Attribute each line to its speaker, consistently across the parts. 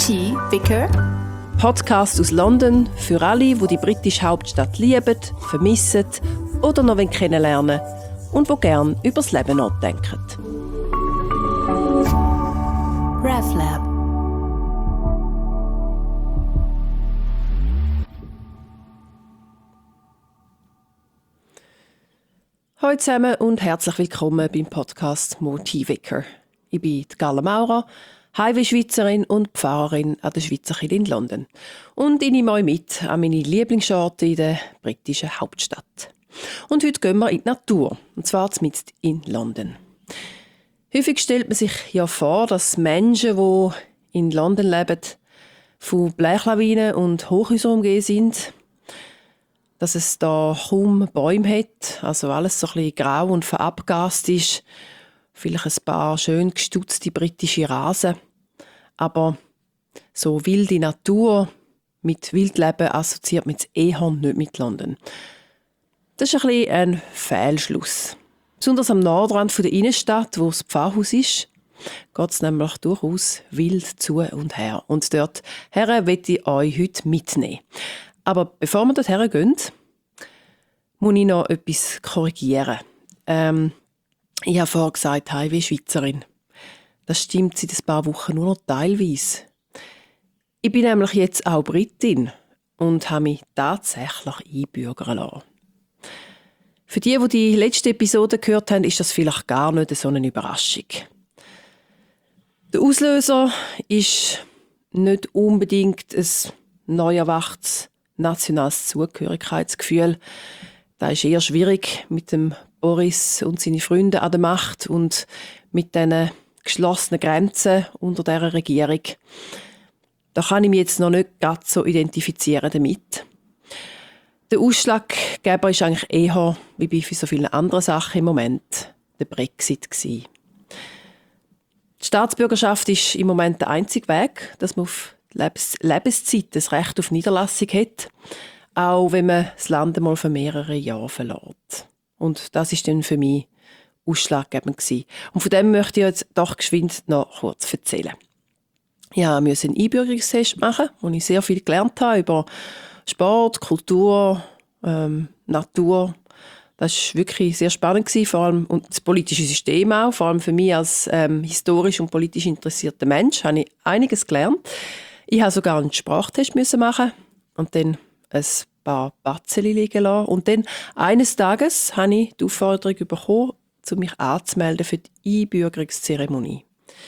Speaker 1: Tea Vicar.
Speaker 2: Podcast aus London für alle, die die britische Hauptstadt lieben, vermissen oder noch kennenlernen und die gerne über das Leben nachdenken.
Speaker 1: RevLab.
Speaker 2: Hallo zusammen und herzlich willkommen beim Podcast Tea Vicar. Ich bin Gala Maurer, Highway-Schweizerin und Pfarrerin an der Schweizer Kirche in London. Und ich nehme euch mit an meine Lieblingsorte in der britischen Hauptstadt. Und heute gehen wir in die Natur, und zwar mitten in London. Häufig stellt man sich ja vor, dass Menschen, die in London leben, von Blechlawinen und Hochhäusern umgeben sind, dass es da kaum Bäume hat, also alles so ein bisschen grau und verabgast ist, vielleicht ein paar schön gestutzte britische Rasen, aber so wilde Natur mit Wildleben assoziiert man eher nicht mit London. Das ist ein bisschen ein Fehlschluss. Besonders am Nordrand der Innenstadt, wo das Pfarrhaus ist, geht es nämlich durchaus wild zu und her. Und dort möchte ich euch heute mitnehmen. Aber bevor wir dorthin gehen, muss ich noch etwas korrigieren. Ich habe vorher gesagt, Highway-Schweizerin. Das stimmt seit ein paar Wochen nur noch teilweise. Ich bin nämlich jetzt auch Britin und habe mich tatsächlich einbürgern lassen. Für die letzte Episode gehört haben, ist das vielleicht gar nicht so eine Überraschung. Der Auslöser ist nicht unbedingt ein neu erwachtes nationales Zugehörigkeitsgefühl. Das ist eher schwierig mit dem Boris und seine Freunde an der Macht und mit diesen geschlossenen Grenzen unter dieser Regierung. Da kann ich mich jetzt noch nicht ganz so identifizieren damit. Der Ausschlaggeber ist eigentlich eher, wie bei so vielen anderen Sachen im Moment, der Brexit gewesen. Die Staatsbürgerschaft ist im Moment der einzige Weg, dass man auf Lebenszeit das Recht auf Niederlassung hat, auch wenn man das Land einmal für mehrere Jahre verlässt. Und das ist dann für mich ausschlaggebend gewesen. Und von dem möchte ich jetzt doch geschwind noch kurz erzählen. Ich musste einen Einbürgerungstest machen, wo ich sehr viel gelernt habe über Sport, Kultur, Natur. Das war wirklich sehr spannend gewesen, vor allem und das politische System auch. Vor allem für mich als historisch und politisch interessierter Mensch habe ich einiges gelernt. Ich musste sogar einen Sprachtest machen und dann ein paar Batzen liegen lassen. Und dann eines Tages habe ich die Aufforderung bekommen, mich anzumelden für die Einbürgerungszeremonie.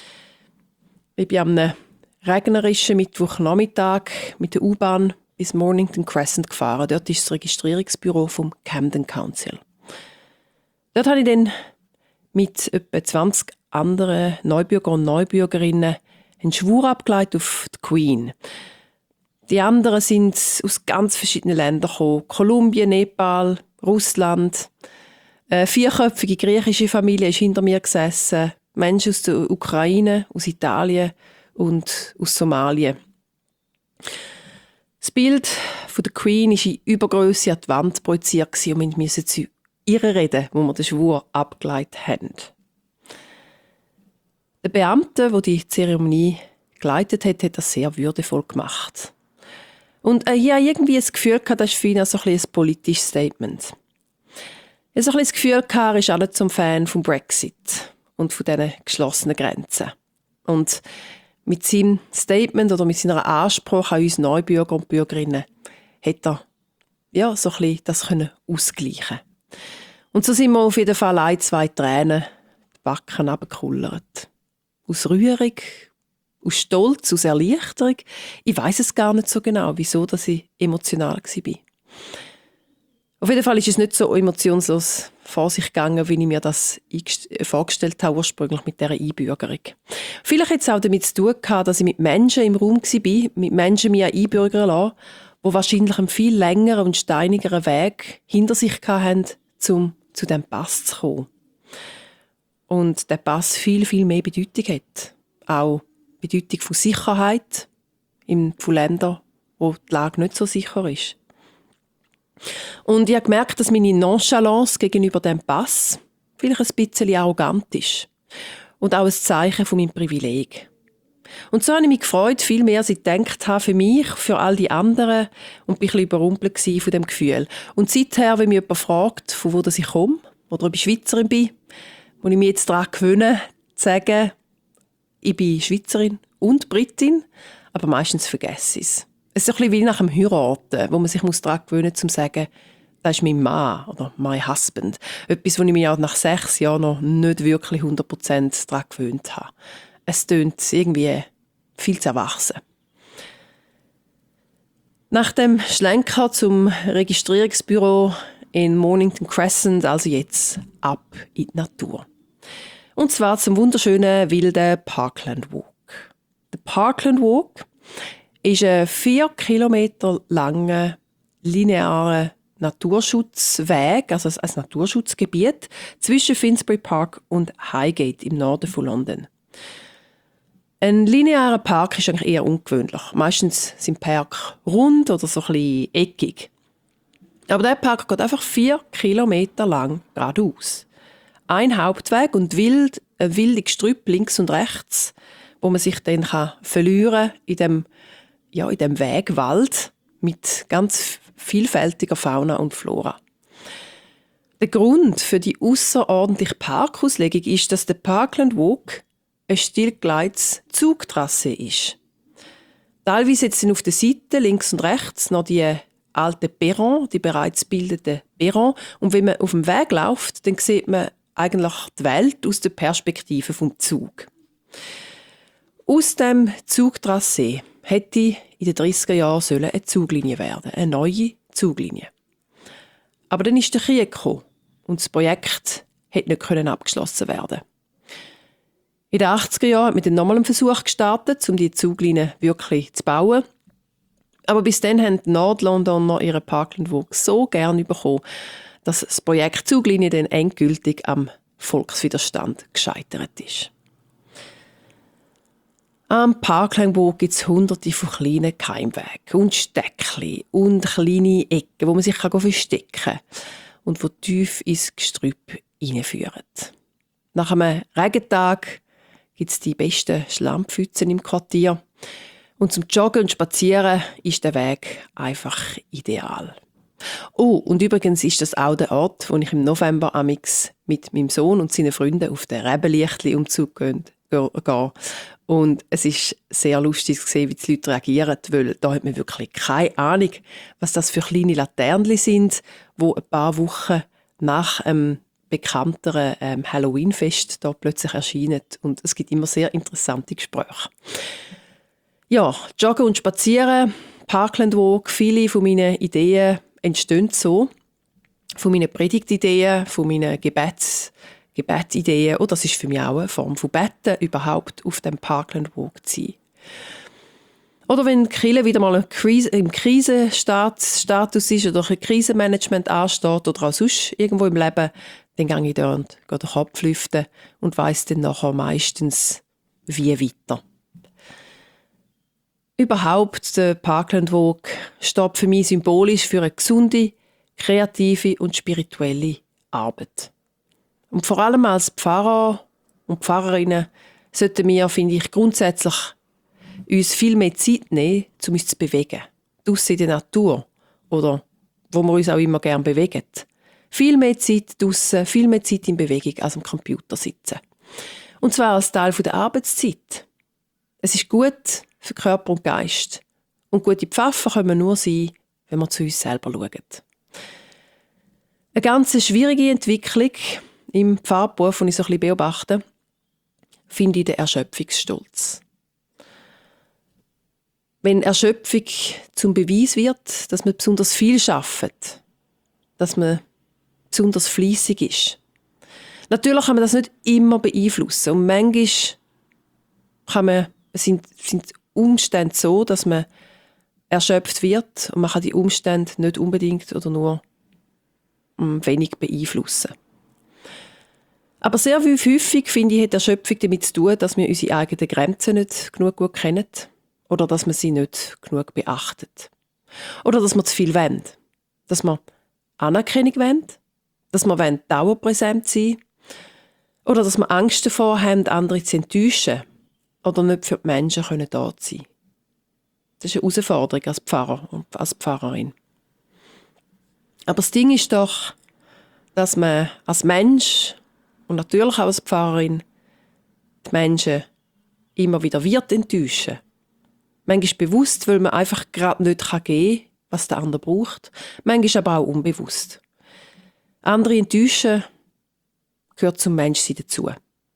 Speaker 2: Ich bin am regnerischen Mittwochnachmittag mit der U-Bahn bis Mornington Crescent gefahren. Dort ist das Registrierungsbüro vom Camden Council. Dort habe ich dann mit etwa 20 anderen Neubürger und Neubürgerinnen einen Schwur abgeleitet auf die Queen. Die anderen sind aus ganz verschiedenen Ländern gekommen. Kolumbien, Nepal, Russland. Eine vierköpfige griechische Familie ist hinter mir gesessen. Menschen aus der Ukraine, aus Italien und aus Somalia. Das Bild von der Queen war in Übergrösse an die Wand projiziert und wir mussten zu ihr reden, wo wir den Schwur abgeleitet haben. Der Beamte, der die Zeremonie geleitet hat, hat das sehr würdevoll gemacht. Und ich hatte irgendwie das Gefühl, das ist für ihn so ein politisches Statement. Ich hatte das Gefühl, er ist auch nicht zum Fan vom Brexit und von diesen geschlossenen Grenzen. Und mit seinem Statement oder mit seiner Anspruch an uns Neubürger und Bürgerinnen hat er so ein bisschen das ausgleichen. Und so sind wir auf jeden Fall ein, zwei Tränen die Backen runtergekullert. Aus Rührung, aus Stolz, aus Erleichterung. Ich weiss es gar nicht so genau, wieso dass ich emotional war. Auf jeden Fall ist es nicht so emotionslos vor sich gegangen, wie ich mir das vorgestellt habe, ursprünglich mit dieser Einbürgerung. Vielleicht hat es auch damit zu tun gehabt, dass ich mit Menschen im Raum war, mit Menschen mich einbürgern lassen, die wahrscheinlich einen viel längeren und steinigeren Weg hinter sich hatten, um zu diesem Pass zu kommen. Und der Pass viel, viel mehr Bedeutung hat. Auch Bedeutung von Sicherheit von Ländern, wo die Lage nicht so sicher ist. Und ich habe gemerkt, dass meine Nonchalance gegenüber dem Pass vielleicht ein bisschen arrogant ist. Und auch ein Zeichen von meinem Privileg. Und so habe ich mich gefreut, viel mehr als ich gedacht habe, für mich, für all die anderen und bin ein bisschen überrumpelt von dem Gefühl. Und seither, wenn mich jemand fragt, von wo ich komme oder ob ich Schweizerin bin, muss ich mich jetzt daran gewöhnen, zu sagen, ich bin Schweizerin und Britin, aber meistens vergesse ich es. Es ist ein bisschen wie nach dem Heiraten, wo man sich daran gewöhnen muss, zu sagen, das ist mein Mann oder mein Husband. Etwas, wo ich mich auch nach 6 Jahren noch nicht wirklich 100% daran gewöhnt habe. Es tönt irgendwie viel zu erwachsen. Nach dem Schlenker zum Registrierungsbüro in Mornington Crescent, also jetzt ab in die Natur. Und zwar zum wunderschönen, wilden Parkland Walk. Der Parkland Walk ist ein 4 Kilometer langer, linearer Naturschutzweg, also ein Naturschutzgebiet zwischen Finsbury Park und Highgate im Norden von London. Ein linearer Park ist eigentlich eher ungewöhnlich. Meistens sind Parks rund oder so ein bisschen eckig. Aber der Park geht einfach 4 Kilometer lang geradeaus. Ein Hauptweg und ein wildes Gestrüpp links und rechts, wo man sich dann verlieren kann in dem Wegwald mit ganz vielfältiger Fauna und Flora. Der Grund für die außerordentliche Parkauslegung ist, dass der Parkland Walk ein stillgelegtes Zugtrasse ist. Teilweise jetzt sind auf der Seite links und rechts noch die alten Perron, die bereits bildeten Perron. Und wenn man auf dem Weg läuft, dann sieht man eigentlich die Welt aus der Perspektive vom Zug. Aus dem Zugtrasse hätte in den 30er Jahren eine Zuglinie werden, eine neue Zuglinie. Aber dann ist der Krieg gekommen und das Projekt hätte nicht abgeschlossen werden. In den 80er Jahren hat man dann nochmal einen Versuch gestartet, um die Zuglinie wirklich zu bauen. Aber bis dann haben die Nordlondoner ihren Parkland Walk so gern bekommen, dass das Projekt Zuglinie dann endgültig am Volkswiderstand gescheitert ist. Am Parkland Walk gibt es hunderte von kleinen Keimwegen und Steckchen und kleine Ecken, wo man sich verstecken kann und die tief ins Gestrüpp hineinführen. Nach einem Regentag gibt es die besten Schlammpfützen im Quartier. Und zum Joggen und Spazieren ist der Weg einfach ideal. Oh, und übrigens ist das auch der Ort, wo ich im November amix mit meinem Sohn und seinen Freunden auf den Rebenlichtli-Umzug gehe. Und es ist sehr lustig zu sehen, wie die Leute reagieren, weil da hat man wirklich keine Ahnung, was das für kleine Laternchen sind, die ein paar Wochen nach einem bekannteren Halloween-Fest da plötzlich erscheinen. Und es gibt immer sehr interessante Gespräche. Ja, Joggen und Spazieren, Parkland Walk, viele von meinen Ideen entstehen so. Von meinen Predigtideen, von meinen Gebetsideen. Und das ist für mich auch eine Form von Betten, überhaupt auf dem Parkland Walk zu sein. Oder wenn die Kirche wieder mal im Krisenstatus ist oder ein Krisenmanagement ansteht oder auch sonst irgendwo im Leben, dann gehe ich dort, gehe den Kopf lüften und weiss dann nachher meistens, wie weiter. Überhaupt, der Parkland Walk steht für mich symbolisch für eine gesunde, kreative und spirituelle Arbeit. Und vor allem als Pfarrer und Pfarrerinnen sollten wir, finde ich, grundsätzlich uns viel mehr Zeit nehmen, um uns zu bewegen. Draussen in der Natur oder wo wir uns auch immer gerne bewegen. Viel mehr Zeit draussen, viel mehr Zeit in Bewegung als am Computer sitzen. Und zwar als Teil der Arbeitszeit. Es ist gut für Körper und Geist. Und gute Pfaffer können nur sein, wenn wir zu uns selber schauen. Eine ganz schwierige Entwicklung im Pfarrberuf, die ich so ein bisschen beobachte, finde ich den Erschöpfungsstolz. Wenn Erschöpfung zum Beweis wird, dass man besonders viel arbeitet, dass man besonders fleissig ist. Natürlich kann man das nicht immer beeinflussen. Und manchmal sind Umstände so, dass man erschöpft wird und man kann die Umstände nicht unbedingt oder nur wenig beeinflussen. Aber sehr häufig, finde ich, hat Erschöpfung damit zu tun, dass wir unsere eigenen Grenzen nicht genug gut kennen oder dass wir sie nicht genug beachten. Oder dass wir zu viel wollen. Dass wir Anerkennung wollen, dass wir dauerpräsent sein wollen oder dass wir Angst davor haben, andere zu enttäuschen oder nicht für die Menschen da sein können. Das ist eine Herausforderung als Pfarrer und als Pfarrerin. Aber das Ding ist doch, dass man als Mensch und natürlich auch als Pfarrerin die Menschen immer wieder wird enttäuschen. Manchmal bewusst, weil man einfach gerade nicht geben kann, was der andere braucht. Manchmal aber auch unbewusst. Andere enttäuschen gehört zum Menschsein dazu.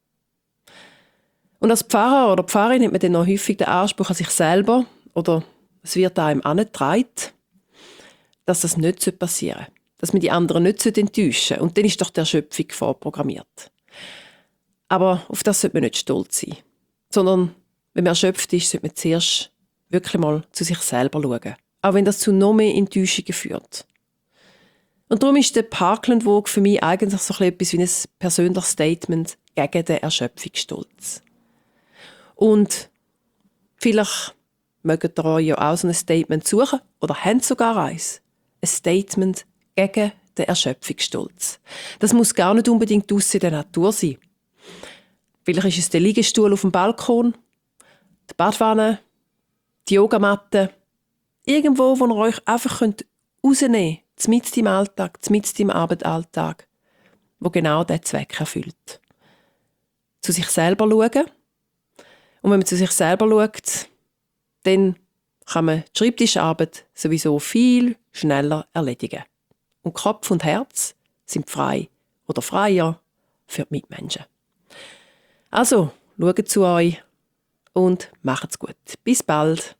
Speaker 2: Und als Pfarrer oder Pfarrerin hat man dann noch häufig den Anspruch an sich selber, oder es wird einem angetragen, dass das nicht passieren soll. Dass man die anderen nicht enttäuschen soll. Und dann ist doch die Erschöpfung vorprogrammiert. Aber auf das sollte man nicht stolz sein. Sondern, wenn man erschöpft ist, sollte man zuerst wirklich mal zu sich selber schauen. Auch wenn das zu noch mehr Enttäuschungen führt. Und darum ist der Parkland-Walk für mich eigentlich so etwas wie ein persönliches Statement gegen den Erschöpfungsstolz. Und vielleicht mögt ihr euch ja auch so ein Statement suchen oder habt sogar eins. Ein Statement gegen den Erschöpfungsstolz. Das muss gar nicht unbedingt draussen in der Natur sein. Vielleicht ist es der Liegestuhl auf dem Balkon, die Badwanne, die Yogamatte. Irgendwo, wo ihr euch einfach rausnehmen könnt, mitten im Alltag, mitten im Abendalltag, wo genau diesen Zweck erfüllt. Zu sich selber schauen. Und wenn man zu sich selber schaut, dann kann man die Schreibtischarbeit sowieso viel schneller erledigen. Und Kopf und Herz sind frei oder freier für die Mitmenschen. Also, schaut zu euch und macht's gut. Bis bald.